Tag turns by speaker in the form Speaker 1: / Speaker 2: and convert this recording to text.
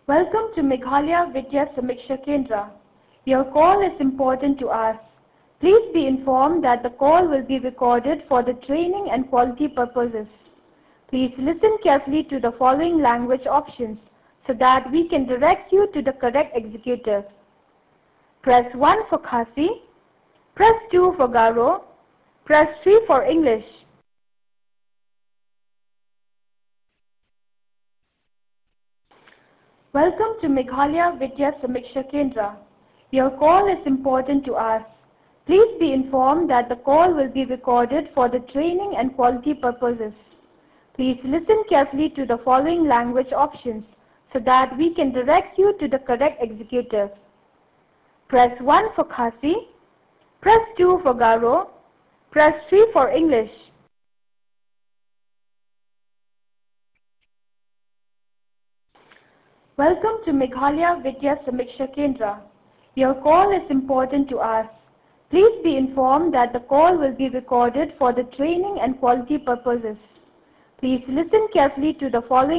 Speaker 1: Welcome to Meghalaya Vidya Samiksha Kendra. Your call is important to us. Please be informed that the call will be recorded for the training and quality purposes. Please listen carefully to the following language options so that we can direct you to the correct executive. Press 1 for Khasi, press 2 for Garo, press 3 for English. Welcome to Meghalaya Vidya Samiksha Kendra. Your call is important to us. Please be informed that the call will be recorded for the training and quality purposes. Please listen carefully to the following language options so that we can direct you to the correct executive. Press 1 for Khasi, press 2 for Garo, press 3 for English. Welcome to Meghalaya Vidya Samiksha Kendra. Your call is important to us. Please be informed that the call will be recorded for the training and quality purposes. Please listen carefully to the following